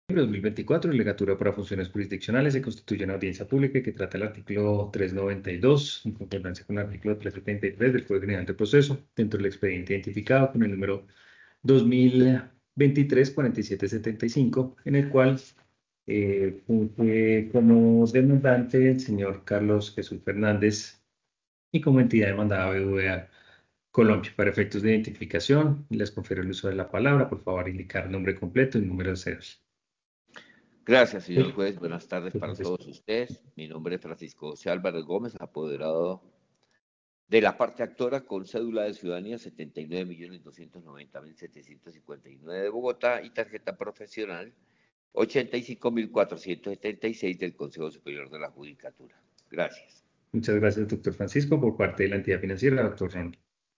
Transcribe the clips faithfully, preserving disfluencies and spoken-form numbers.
dos mil veinticuatro, Legatura para Funciones Jurisdiccionales, se constituye una audiencia pública que trata el artículo trescientos noventa y dos, en concordancia con el artículo trescientos setenta y tres del Código General de Proceso, dentro del expediente identificado con el número dos mil veintitrés cuarenta y siete setenta y cinco, en el cual eh, funge como demandante el señor Carlos Jesús Fernández y como entidad demandada B V A Colombia. Para efectos de identificación, les confiero el uso de la palabra. Por favor, indicar nombre completo y número de ceros. Gracias, señor Sí. juez. Buenas tardes para Entonces, todos ustedes. Mi nombre es Francisco José Álvarez Gómez, apoderado de la parte actora con cédula de ciudadanía setenta y nueve millones doscientos noventa mil setecientos cincuenta y nueve de Bogotá y tarjeta profesional ochenta y cinco mil cuatrocientos setenta y seis del Consejo Superior de la Judicatura. Gracias. muchas gracias, doctor Francisco. Por parte de la entidad financiera, doctor Ron.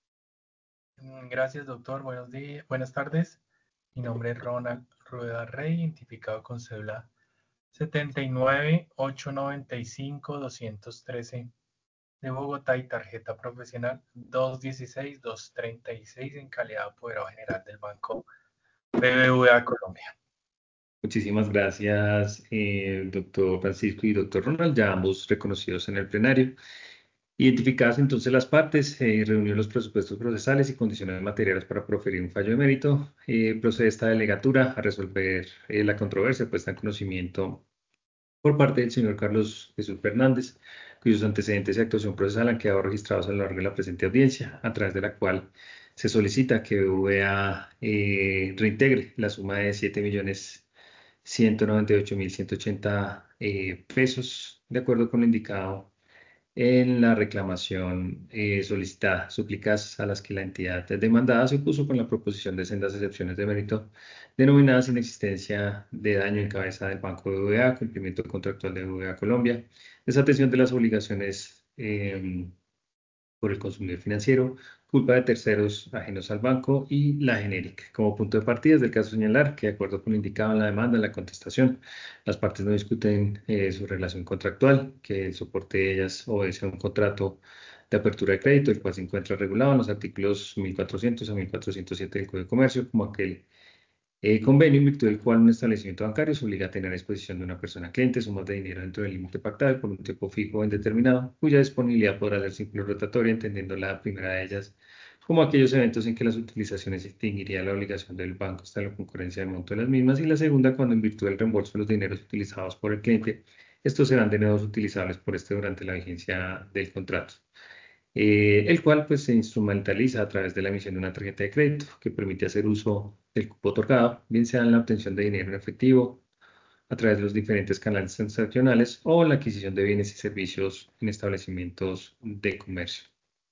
Gracias, doctor. Buenos días, buenas tardes. Mi nombre es Ronald Rueda Rey, identificado con cédula setenta y nueve ochocientos noventa y cinco doscientos trece de Bogotá y tarjeta profesional doscientos dieciséis doscientos treinta y seis en calidad de apoderado general del Banco B B V A Colombia. Muchísimas gracias, eh, doctor Francisco y doctor Ronald, ya ambos reconocidos en el plenario. Identificadas entonces las partes, eh, reunió los presupuestos procesales y condiciones materiales para proferir un fallo de mérito. Eh, procede esta delegatura a resolver eh, la controversia puesta en conocimiento por parte del señor Carlos Jesús Fernández, cuyos antecedentes y actuación procesal han quedado registrados a lo largo de la presente audiencia, a través de la cual se solicita que B B V A eh, reintegre la suma de siete millones ciento noventa y ocho mil ciento ochenta eh, pesos, de acuerdo con lo indicado en la reclamación eh, solicitada, súplicas a las que la entidad demandada se opuso con la proposición de sendas excepciones de mérito denominadas inexistencia de daño en cabeza del Banco de B B V A, cumplimiento contractual de B B V A Colombia, desatención de las obligaciones eh, por el consumidor financiero, culpa de terceros ajenos al banco y la genérica. Como punto de partida es del caso señalar que, de acuerdo con lo indicado en la demanda, en la contestación, las partes no discuten eh, su relación contractual, que el soporte de ellas obedece a un contrato de apertura de crédito, el cual se encuentra regulado en los artículos mil cuatrocientos a mil cuatrocientos siete del Código de Comercio, como aquel eh, convenio en virtud del cual un establecimiento bancario se obliga a tener a disposición de una persona cliente sumas de dinero dentro del límite pactado por un tiempo fijo o indeterminado, cuya disponibilidad podrá ser simple o rotatoria, entendiendo la primera de ellas como aquellos eventos en que las utilizaciones extinguiría la obligación del banco hasta la concurrencia del monto de las mismas, y la segunda cuando en virtud del reembolso de los dineros utilizados por el cliente, estos serán de nuevo utilizables por este durante la vigencia del contrato. Eh, el cual pues se instrumentaliza a través de la emisión de una tarjeta de crédito que permite hacer uso del cupo otorgado, bien sea en la obtención de dinero en efectivo a través de los diferentes canales transaccionales o la adquisición de bienes y servicios en establecimientos de comercio.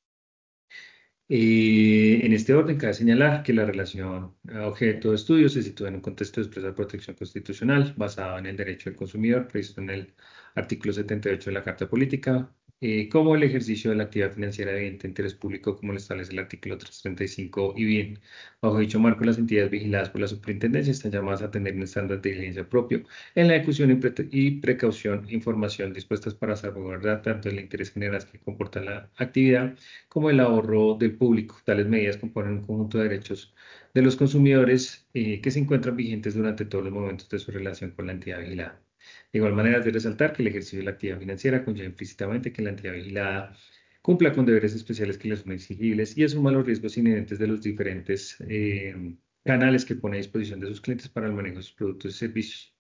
Eh, en este orden, cabe señalar que la relación objeto de estudio se sitúa en un contexto de expresa protección constitucional basado en el derecho del consumidor, previsto en el artículo setenta y ocho de la Carta Política, eh, como el ejercicio de la actividad financiera de evidente interés público, como lo establece el artículo trescientos treinta y cinco, y bien, bajo dicho marco, las entidades vigiladas por la superintendencia están llamadas a tener un estándar de diligencia propio en la ejecución y, pre y precaución, información dispuestas para salvaguardar tanto el interés general que comporta la actividad como el ahorro del público. Tales medidas componen un conjunto de derechos de los consumidores eh, que se encuentran vigentes durante todos los momentos de su relación con la entidad vigilada. De igual manera, es de resaltar que el ejercicio de la actividad financiera conlleva implícitamente que la entidad vigilada cumpla con deberes especiales que le son exigibles y asuma los riesgos inherentes de los diferentes eh, canales que pone a disposición de sus clientes para el manejo de sus productos y servicios.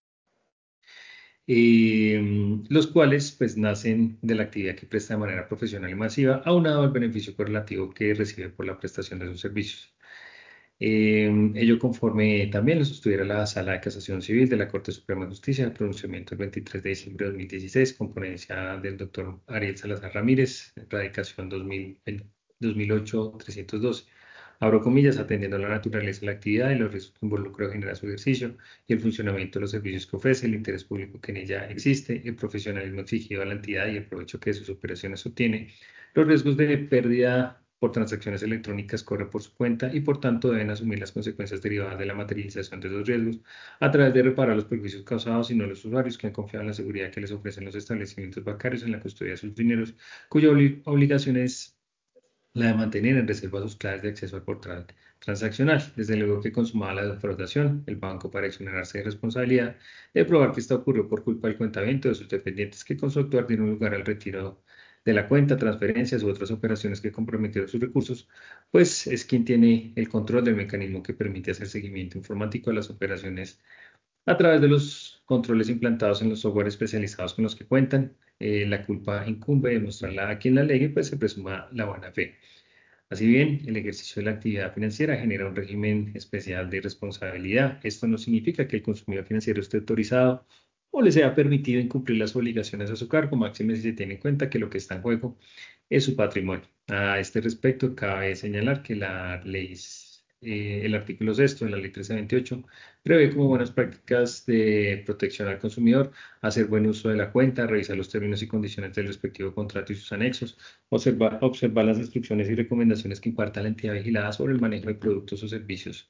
Eh, los cuales pues nacen de la actividad que presta de manera profesional y masiva, aunado al beneficio correlativo que recibe por la prestación de sus servicios. Eh, ello conforme también lo sostuviera la Sala de Casación Civil de la Corte Suprema de Justicia, el pronunciamiento el veintitrés de diciembre de dos mil dieciséis, con ponencia del doctor Ariel Salazar Ramírez, radicación dos mil ocho trescientos doce. Abro comillas, atendiendo a la naturaleza de la actividad y los riesgos que involucra o genera su ejercicio y el funcionamiento de los servicios que ofrece, el interés público que en ella existe, el profesionalismo exigido a la entidad y el provecho que de sus operaciones obtiene, los riesgos de pérdida por transacciones electrónicas corren por su cuenta y por tanto deben asumir las consecuencias derivadas de la materialización de esos riesgos a través de reparar los perjuicios causados y no los usuarios que han confiado en la seguridad que les ofrecen los establecimientos bancarios en la custodia de sus dineros, cuya obli obligación es la de mantener en reserva sus claves de acceso al portal transaccional. Desde luego que consumaba la defraudación, el banco, para exonerarse de responsabilidad, debe probar que esto ocurrió por culpa del cuentaviente o de sus dependientes que con su actuar dieron lugar al retiro de la cuenta, transferencias u otras operaciones que comprometieron sus recursos, pues es quien tiene el control del mecanismo que permite hacer seguimiento informático a las operaciones a través de los controles implantados en los software especializados con los que cuentan. Eh, la culpa incumbe de mostrarla a quien la alegue, pues se presuma la buena fe. Así bien, el ejercicio de la actividad financiera genera un régimen especial de responsabilidad. Esto no significa que el consumidor financiero esté autorizado o le sea permitido incumplir las obligaciones a su cargo, máxime si se tiene en cuenta que lo que está en juego es su patrimonio. A este respecto, cabe señalar que la ley, eh, el artículo sexto de la ley trece veintiocho prevé como buenas prácticas de protección al consumidor hacer buen uso de la cuenta, revisar los términos y condiciones del respectivo contrato y sus anexos, observar, observar las instrucciones y recomendaciones que imparta la entidad vigilada sobre el manejo de productos o servicios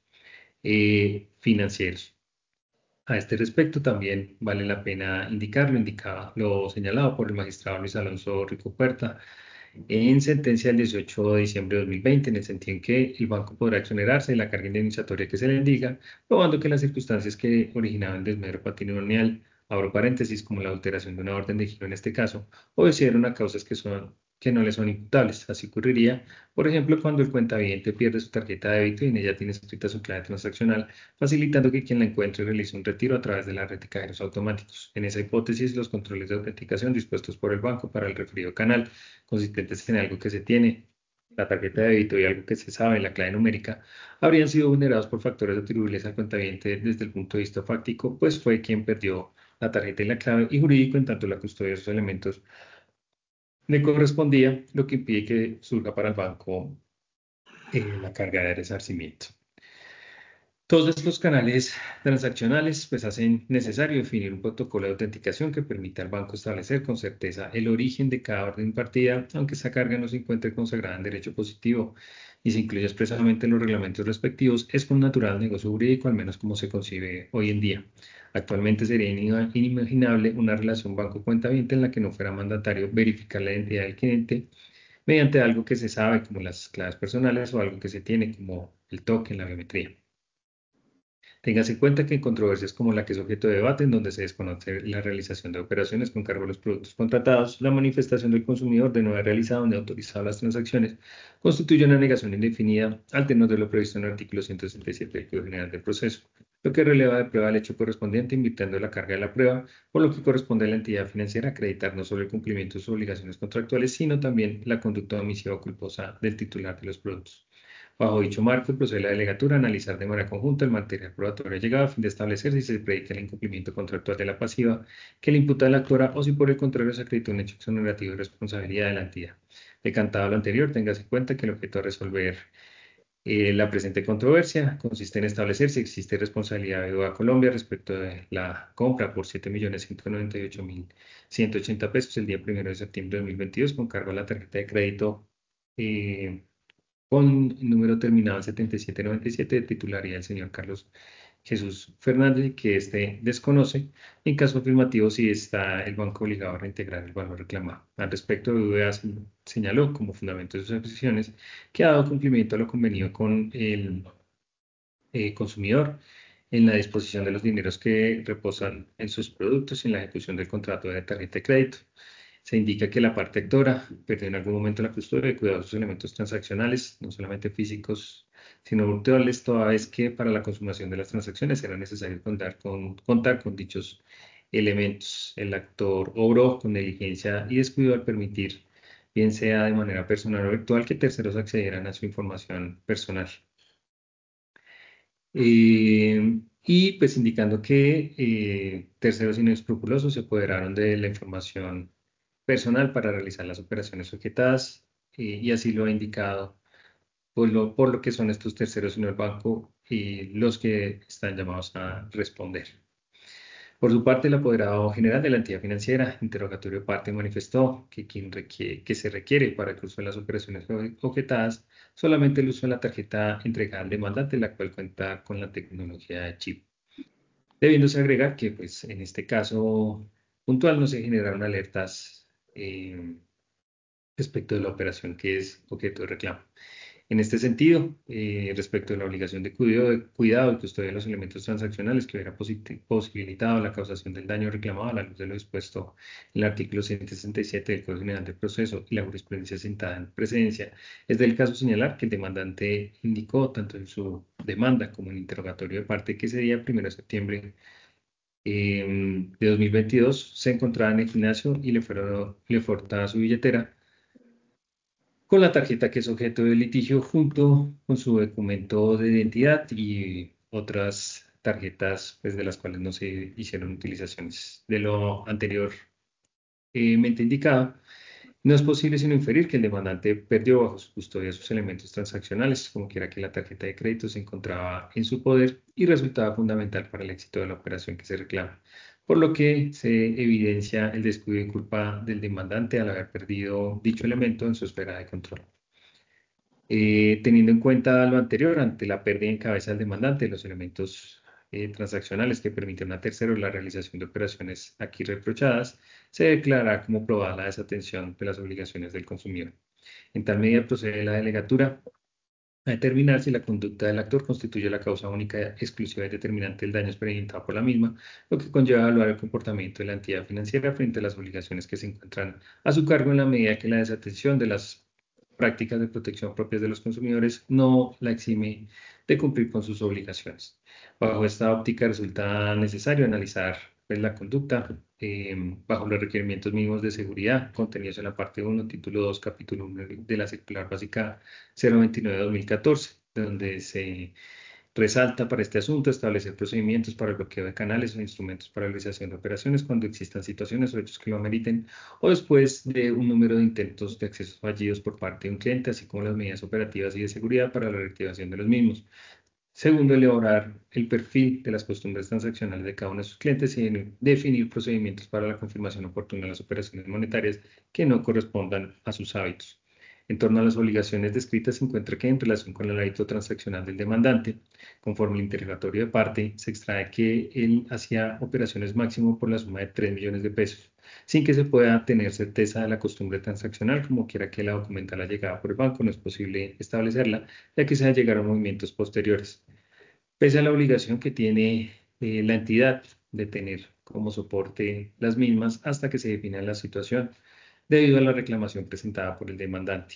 eh, financieros. A este respecto, también vale la pena indicar lo, indicado, lo señalado por el magistrado Luis Alonso Rico Puerta en sentencia del dieciocho de diciembre de dos mil veinte, en el sentido en que el banco podrá exonerarse de la carga indemnizatoria que se le indica, probando que las circunstancias que originaban desmedro patrimonial, abro paréntesis, como la alteración de una orden de giro en este caso, obedecieron a causas que, son, que no le son imputables. Así ocurriría, por ejemplo, cuando el cuentaviente pierde su tarjeta de débito y en ella tiene escrita su clave transaccional, facilitando que quien la encuentre realice un retiro a través de la red de cajeros automáticos. En esa hipótesis, los controles de autenticación dispuestos por el banco para el referido canal, consistentes en algo que se tiene, la tarjeta de débito y algo que se sabe, la clave numérica, habrían sido vulnerados por factores atribuibles al cuentaviente desde el punto de vista fáctico, pues fue quien perdió la tarjeta y la clave, y jurídico en tanto la custodia de esos elementos le correspondía, lo que impide que surja para el banco eh, la carga de resarcimiento. Todos estos canales transaccionales pues hacen necesario definir un protocolo de autenticación que permita al banco establecer con certeza el origen de cada orden impartida, aunque esa carga no se encuentre consagrada en derecho positivo y se incluye expresamente en los reglamentos respectivos, es un natural negocio jurídico, al menos como se concibe hoy en día. Actualmente sería inimaginable una relación banco-cuentaviente en la que no fuera mandatario verificar la identidad del cliente mediante algo que se sabe como las claves personales o algo que se tiene como el token, la biometría. Téngase en cuenta que en controversias como la que es objeto de debate, en donde se desconoce la realización de operaciones con cargo a los productos contratados, la manifestación del consumidor de no haber realizado ni autorizado las transacciones constituye una negación indefinida al tenor de lo previsto en el artículo ciento sesenta y siete del Código General del Proceso, lo que releva de prueba el hecho correspondiente, invirtiendo la carga de la prueba, por lo que corresponde a la entidad financiera acreditar no solo el cumplimiento de sus obligaciones contractuales, sino también la conducta omisiva o culposa del titular de los productos. Bajo dicho marco, procede la delegatura a analizar de manera conjunta el material probatorio llegado a fin de establecer si se predica el incumplimiento contractual de la pasiva que le imputa la actora o si por el contrario se acredita un hecho exonerativo de responsabilidad de la entidad. Decantado lo anterior, téngase en cuenta que el objeto a resolver eh, la presente controversia consiste en establecer si existe responsabilidad de a Colombia respecto de la compra por siete millones ciento noventa y ocho mil ciento ochenta pesos el día primero de septiembre de dos mil veintidós con cargo a la tarjeta de crédito eh, con número terminado en setenta y siete noventa y siete de titularidad del señor Carlos Jesús Fernández, que éste desconoce. En caso afirmativo, si está el banco obligado a reintegrar el valor reclamado. Al respecto, B B V A señaló como fundamento de sus expresiones que ha dado cumplimiento a lo convenido con el eh, consumidor en la disposición de los dineros que reposan en sus productos y en la ejecución del contrato de tarjeta de crédito. Se indica que la parte actora perdió en algún momento la custodia de cuidadosos elementos transaccionales, no solamente físicos, sino virtuales, toda vez que para la consumación de las transacciones era necesario contar con, contar con dichos elementos. El actor obró con negligencia y descuido al permitir, bien sea de manera personal o virtual, que terceros accedieran a su información personal. Eh, y pues indicando que eh, terceros inescrupulosos se apoderaron de la información personal para realizar las operaciones objetadas eh, y así lo ha indicado por lo, por lo que son estos terceros, sino el banco y los que están llamados a responder. Por su parte, el apoderado general de la entidad financiera, interrogatorio de parte, manifestó que, quien requiere, que se requiere para el uso de las operaciones objetadas solamente el uso de la tarjeta entregada al demandante, la cual cuenta con la tecnología de chip. Debiéndose agregar que, pues, en este caso puntual no se generaron alertas eh, respecto de la operación que es objeto de reclamo. En este sentido, eh, respecto a la obligación de cuidado, de cuidado y custodia de los elementos transaccionales que hubiera posi- posibilitado la causación del daño reclamado a la luz de lo dispuesto en el artículo ciento sesenta y siete del Código General del Proceso y la jurisprudencia sentada en precedencia, es del caso señalar que el demandante indicó tanto en su demanda como en el interrogatorio de parte que ese día, primero de septiembre eh, de dos mil veintidós, se encontraba en el gimnasio y le, fueron, le fue hurtada su billetera con la tarjeta que es objeto del litigio junto con su documento de identidad y otras tarjetas pues, de las cuales no se hicieron utilizaciones. De lo anteriormente indicado, no es posible sino inferir que el demandante perdió bajo su custodia sus elementos transaccionales, como quiera que la tarjeta de crédito se encontraba en su poder y resultaba fundamental para el éxito de la operación que se reclama, por lo que se evidencia el descuido y culpa del demandante al haber perdido dicho elemento en su esfera de control. Eh, teniendo en cuenta lo anterior, ante la pérdida en cabeza del demandante de los elementos eh, transaccionales que permiten a terceros la realización de operaciones aquí reprochadas, se declara como probada la desatención de las obligaciones del consumidor. En tal medida procede la delegatura a determinar si la conducta del actor constituye la causa única, exclusiva y determinante del daño experimentado por la misma, lo que conlleva evaluar el comportamiento de la entidad financiera frente a las obligaciones que se encuentran a su cargo en la medida que la desatención de las prácticas de protección propias de los consumidores no la exime de cumplir con sus obligaciones. Bajo esta óptica resulta necesario analizar pues, la conducta eh, bajo los requerimientos mínimos de seguridad contenidos en la parte uno, título dos, capítulo uno de la circular básica cero veintinueve de dos mil catorce, donde se resalta para este asunto establecer procedimientos para el bloqueo de canales o instrumentos para la realización de operaciones cuando existan situaciones o hechos que lo ameriten o después de un número de intentos de accesos fallidos por parte de un cliente, así como las medidas operativas y de seguridad para la reactivación de los mismos. Segundo, elaborar el perfil de las costumbres transaccionales de cada uno de sus clientes y definir procedimientos para la confirmación oportuna de las operaciones monetarias que no correspondan a sus hábitos. En torno a las obligaciones descritas, se encuentra que en relación con el hábito transaccional del demandante, conforme el interrogatorio de parte, se extrae que él hacía operaciones máximo por la suma de tres millones de pesos, sin que se pueda tener certeza de la costumbre transaccional, como quiera que la documental llegada por el banco, no es posible establecerla, ya que se llegaron movimientos posteriores. Pese a la obligación que tiene eh, la entidad de tener como soporte las mismas hasta que se defina la situación debido a la reclamación presentada por el demandante.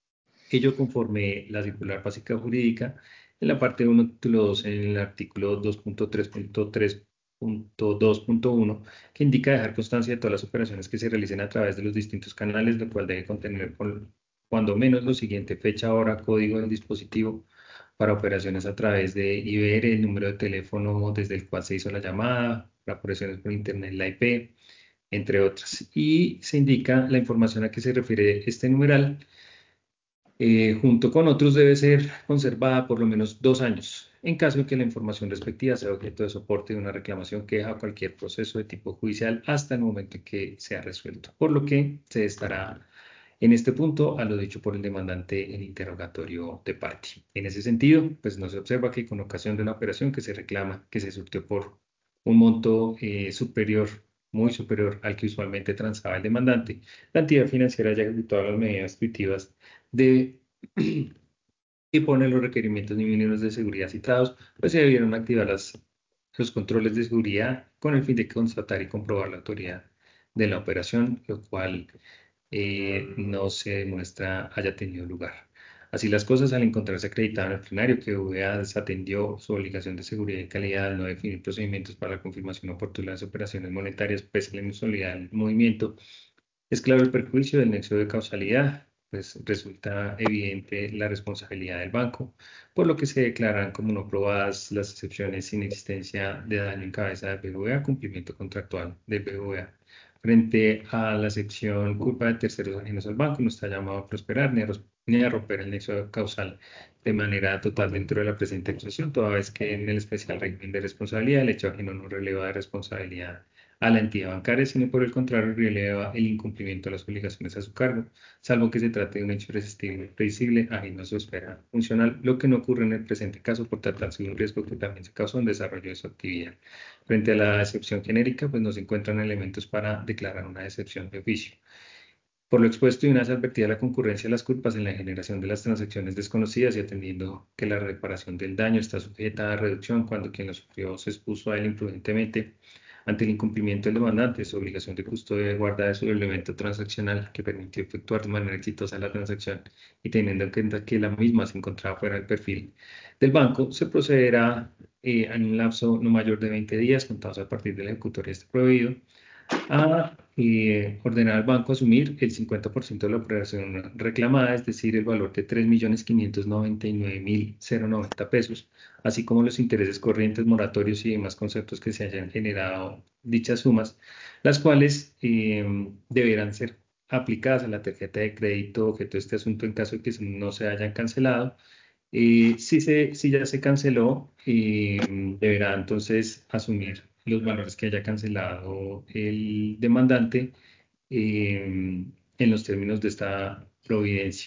Ello conforme la circular básica jurídica en la parte uno, título dos, en el artículo dos punto tres punto tres punto dos punto uno, que indica dejar constancia de todas las operaciones que se realicen a través de los distintos canales, lo cual debe contener con, cuando menos lo siguiente: fecha, hora, código del dispositivo para operaciones a través de I B R, el número de teléfono desde el cual se hizo la llamada, para operaciones por internet, la I P, entre otras. Y se indica la información a que se refiere este numeral, eh, junto con otros, debe ser conservada por lo menos dos años, en caso de que la información respectiva sea objeto de soporte de una reclamación, queja o cualquier proceso de tipo judicial hasta el momento en que sea resuelto, por lo que se estará en este punto a lo dicho por el demandante en interrogatorio de parte. En ese sentido, pues no se observa que con ocasión de una operación que se reclama que se surtió por un monto eh, superior, muy superior al que usualmente transaba el demandante, la entidad financiera haya ejecutado las medidas restrictivas de y pone los requerimientos mínimos de seguridad citados, pues se debieron activar las, los controles de seguridad con el fin de constatar y comprobar la autoridad de la operación, lo cual eh, no se demuestra haya tenido lugar. Así las cosas, al encontrarse acreditado en el plenario que V A desatendió su obligación de seguridad y calidad al no definir procedimientos para la confirmación oportuna de las operaciones monetarias pese a la inusualidad del movimiento, es claro el perjuicio del nexo de causalidad, pues resulta evidente la responsabilidad del banco, por lo que se declaran como no probadas las excepciones sin existencia de daño en cabeza del B B V A, cumplimiento contractual del B B V A. Frente a la excepción culpa de terceros ajenos al banco, no está llamado a prosperar ni a, ni a romper el nexo causal de manera total dentro de la presente acusación, toda vez que en el especial régimen de responsabilidad el hecho ajeno no releva de responsabilidad a la entidad bancaria, sino por el contrario releva el incumplimiento de las obligaciones a su cargo, salvo que se trate de un hecho irresistible, previsible, ajeno a su esfera funcional, lo que no ocurre en el presente caso por tratarse de un riesgo que también se causó en desarrollo de su actividad. Frente a la excepción genérica, pues no se encuentran elementos para declarar una excepción de oficio. Por lo expuesto y una vez advertida la concurrencia de las culpas en la generación de las transacciones desconocidas y atendiendo que la reparación del daño está sujeta a reducción cuando quien lo sufrió se expuso a él imprudentemente ante el incumplimiento del demandante, su obligación de custodia y guarda de su elemento transaccional que permitió efectuar de manera exitosa la transacción y teniendo en cuenta que la misma se encontraba fuera del perfil del banco, se procederá eh, en un lapso no mayor de veinte días contados a partir de la ejecutoria de este prohibido a eh, ordenar al banco asumir el cincuenta por ciento de la operación reclamada, es decir, el valor de tres millones quinientos noventa y nueve mil noventa pesos, así como los intereses corrientes, moratorios y demás conceptos que se hayan generado dichas sumas, las cuales eh, deberán ser aplicadas a la tarjeta de crédito objeto de este asunto en caso de que no se hayan cancelado. Eh, si, se, si ya se canceló, eh, deberá entonces asumir los valores que haya cancelado el demandante eh, en los términos de esta providencia.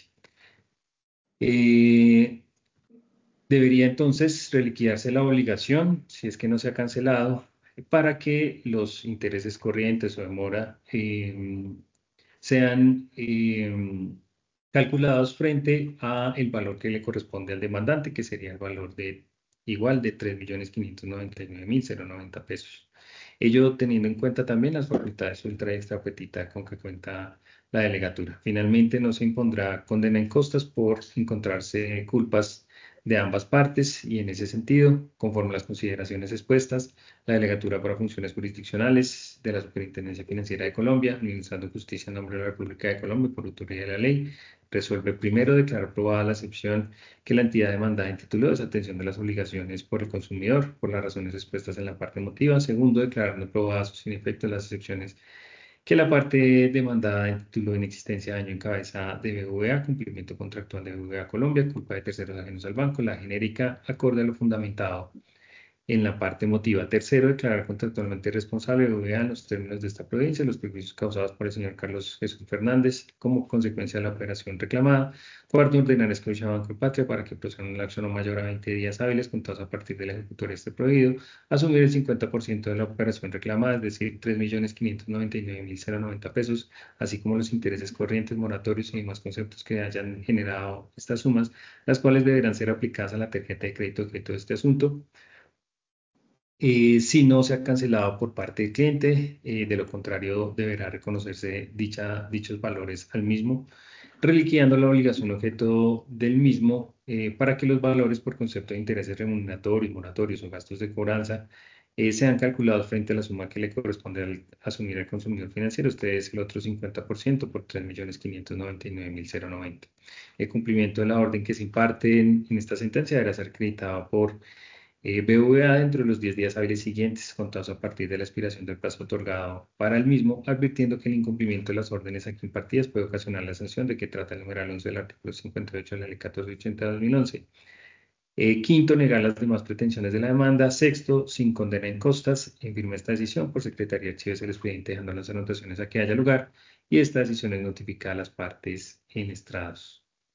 Eh, Debería entonces reliquidarse la obligación, si es que no se ha cancelado, para que los intereses corrientes o de mora eh, sean eh, calculados frente a el valor que le corresponde al demandante, que sería el valor de igual de tres millones quinientos noventa y nueve mil noventa pesos. Ello teniendo en cuenta también las facultades ultra y extra petita con que cuenta la delegatura. Finalmente, no se impondrá condena en costas por encontrarse culpas de ambas partes y en ese sentido, conforme a las consideraciones expuestas, la Delegatura para Funciones Jurisdiccionales de la Superintendencia Financiera de Colombia, administrando justicia en nombre de la República de Colombia por autoridad de la ley, resuelve primero declarar probada la excepción que la entidad demandada en título de desatención de las obligaciones por el consumidor por las razones expuestas en la parte motiva. Segundo, declarando probadas o sin efecto las excepciones que la parte demandada en título de inexistencia de daño en cabeza de B B V A, cumplimiento contractual de B B V A Colombia, culpa de terceros ajenos al banco, la genérica acorde a lo fundamentado en la parte emotiva. Tercero, declarar contractualmente responsable de B B V A en los términos de esta provincia los perjuicios causados por el señor Carlos Jesús Fernández como consecuencia de la operación reclamada. Cuarto, ordenar exclusión a Banco de Patria para que proceda un lapso no mayor a veinte días hábiles contados a partir de la ejecutoria de este prohibido, asumir el cincuenta por ciento de la operación reclamada, es decir, tres millones quinientos noventa y nueve mil noventa pesos, así como los intereses corrientes, moratorios y demás conceptos que hayan generado estas sumas, las cuales deberán ser aplicadas a la tarjeta de crédito objeto de este asunto. Eh, si no se ha cancelado por parte del cliente, eh, de lo contrario deberá reconocerse dicha, dichos valores al mismo, reliquidando la obligación objeto del mismo eh, para que los valores por concepto de intereses remuneratorios, moratorios o gastos de cobranza eh, sean calculados frente a la suma que le corresponde al asumir al consumidor financiero. Este es el otro cincuenta por ciento por tres millones quinientos noventa y nueve mil noventa. El cumplimiento de la orden que se imparte en, en esta sentencia deberá ser acreditado por eh, B V A dentro de los diez días hábiles siguientes, contados a partir de la expiración del plazo otorgado para el mismo, advirtiendo que el incumplimiento de las órdenes aquí impartidas puede ocasionar la sanción de que trata el numeral once del artículo cincuenta y ocho de la Ley catorce ochenta de dos mil once. Eh, quinto, negar las demás pretensiones de la demanda. Sexto, sin condena en costas, en firme esta decisión por Secretaría de Archivos del expediente, dejando las anotaciones a que haya lugar, y esta decisión es notificada a las partes en estrados.